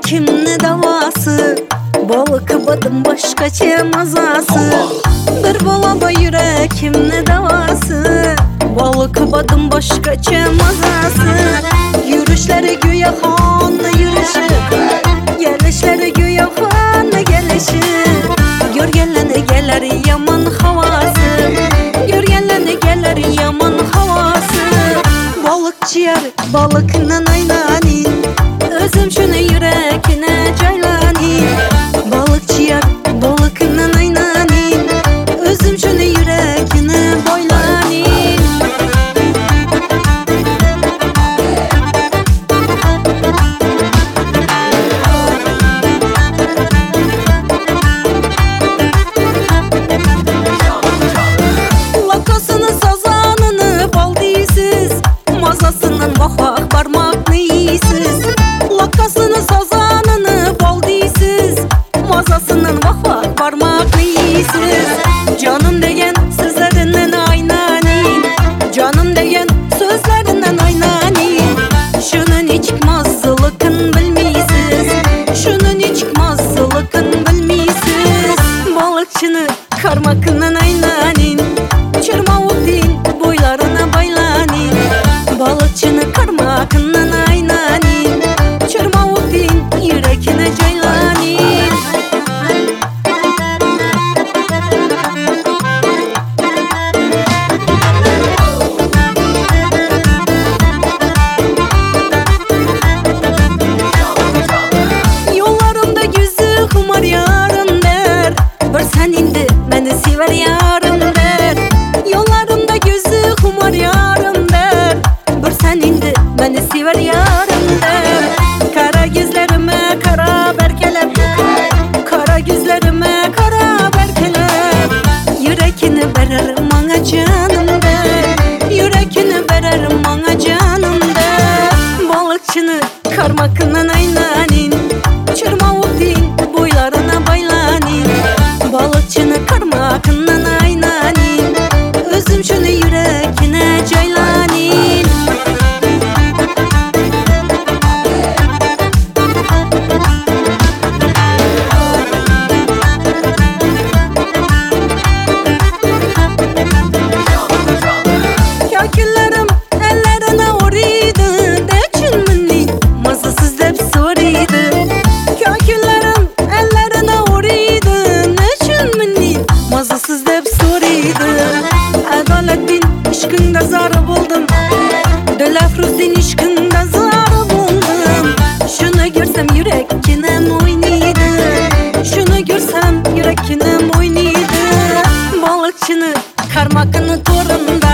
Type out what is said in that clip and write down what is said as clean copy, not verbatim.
yürekimne davası. Balık badım başkaça mazası. Bir balaba yürekimne davası. Balık badım başkaça mazası. Yürüşleri güya xanla yürüşü, gelişleri güya xanla gelişi. Görgenlene gelir yaman havası, görgenlene gelir yaman havası. Balıkçı yar balıkla aynanin, özüm şunu yürekine caylanin. Balıkçı yar balıkla aynanin, özüm şunu yürekine boylanin. Mazasının vah parmaklı yiysiz, lakasının sazanını bol deysiz. Mazasının vah parmaklı yiysiz. Canım degen sözlerinden aynanin, canım degen sözlerinden aynanin. Şunun hiç çıkmazlıkın bilmeysiz, şunun hiç çıkmazlıkın bilmeysiz. Balıkçını karmakından aynanin, çırmavuk din boylarına baylanin. Balıkçını karmakından aynanin, çırmavuk din yürekine caylanin. Yollarımda yüzü kumar yarın der, bir sen indi beni sever yarın der. Yollarımda yüzü kumar yarın der, bir sen indi beni sever yarın der. Kara gözlerime kara berkelep, kara gözlerime kara berkelep. Yürekini veririm bana canım der, yürekini veririm bana canım der. Balıkçını karmakından aynanin, çırmavuk din boylarına baylanin. Balıkçını karmakından aynanin, özüm şunu yürekine caylanin. Kakillerim ellerine oriydi, deçilminin mazasız dep soriydi. Kakillerim ellerine oriydi, deçilminin mazasız dep soriydi. Adalettin işkinde zarı buldum, Dölafruzdin işkinde zarı buldum. Şunu görsem yürekine oynaydı, şunu görsem yürekine oynaydı. Balıkçını karmakını torunda